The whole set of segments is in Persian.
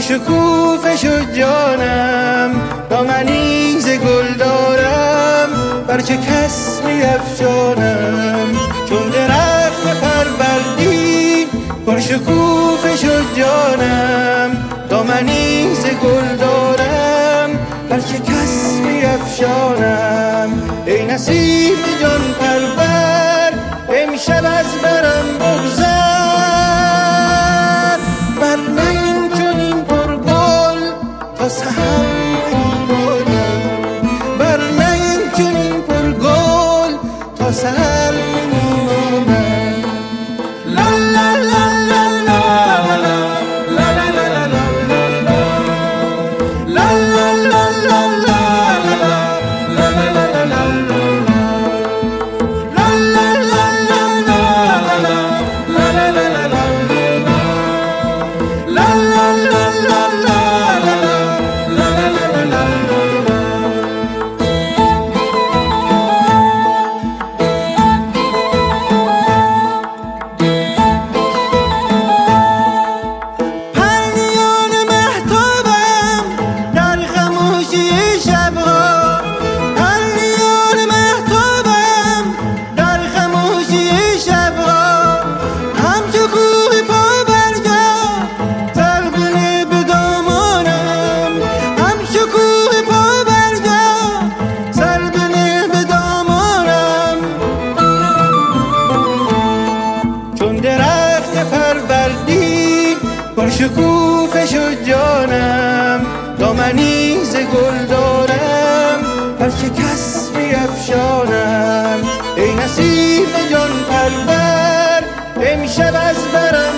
پرشکوفش و جانم، دامنی ز گل دارم بر چه کس می‌افشانم. چون درخت فروردین پرشکوفش و جانم، دامنی ز گل دارم بر چه کس می‌افشانم. ای نسیم جان پرور امشب از برم بگذر، ورنه این چنین پرگل تا سحر نمیمانم، ورنه این چنین پرگل تا سحر نمیمانم. لا لا لا لا لا لا لا لا لا لا لا لا لا پرشکوفش و جانم، دامنی ز گل دارم بر چه کس می‌افشانم. ای نسیم جان پرور امشب از برم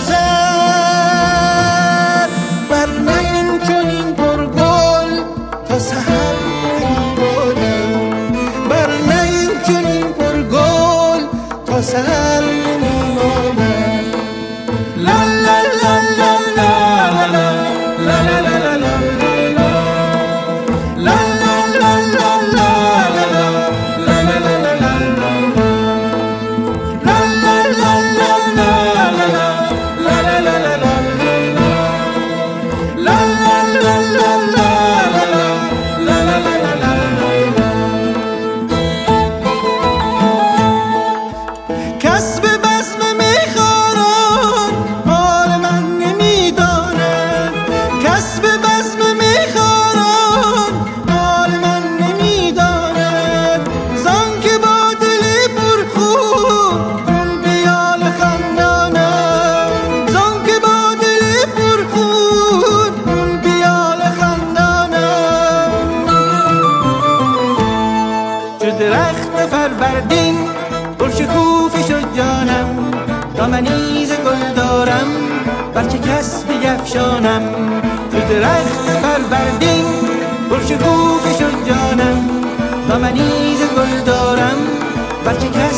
بگذر، ورنه این چنین پرگل تا سحر نمیمانم، ورنه این چنین پرگل تا سحر نمیمانم. لا لا لا لا لا لا لا لا لا لا درخت فروردین پرشکوفش و جانم، دامنی ز گل دارم بر چه کس بیفشانم. تو درخت فروردین پرشکوفش و جانم، دامنی ز گل دارم بر چه کس